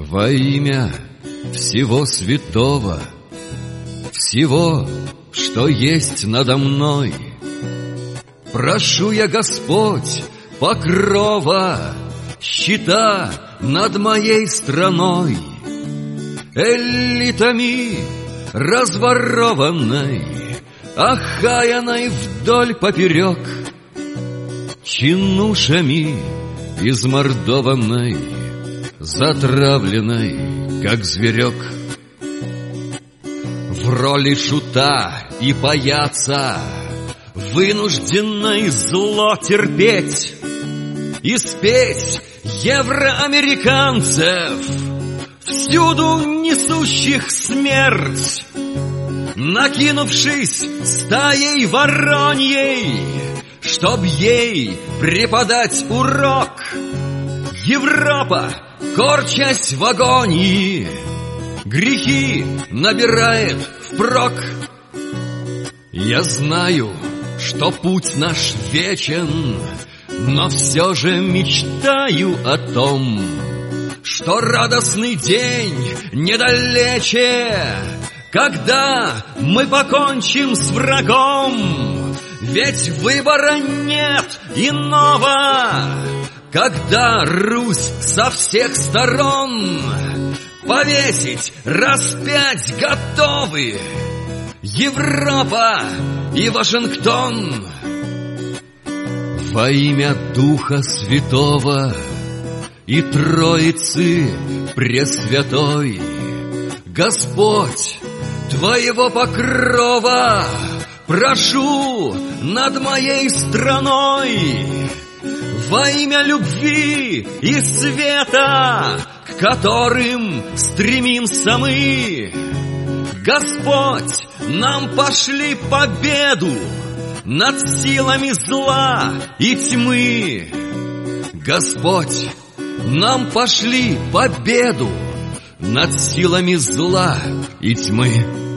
Во имя всего святого, всего, что есть надо мной, прошу я, Господь, покрова, щита над моей страной, элитами разворованной, охаянной вдоль поперек, чинушами измордованной, затравленной, как зверек. В роли шута и паяца, вынужденной зло терпеть и спеть евроамериканцев, всюду несущих смерть, накинувшись стаей вороньей, чтоб ей преподать урок. Европа, корчась в агонии, грехи набирает впрок. Я знаю, что путь наш вечен, но все же мечтаю о том, что радостный день недалече, когда мы покончим с врагом. Ведь выбора нет иного, когда Русь со всех сторон повесить, распять готовы Европа и Вашингтон. Во имя Духа Святого и Троицы Пресвятой, Господь, Твоего покрова прошу над моей страной. Во имя любви и света, к которым стремимся мы, Господь, нам пошли победу над силами зла и тьмы. Господь, нам пошли победу над силами зла и тьмы.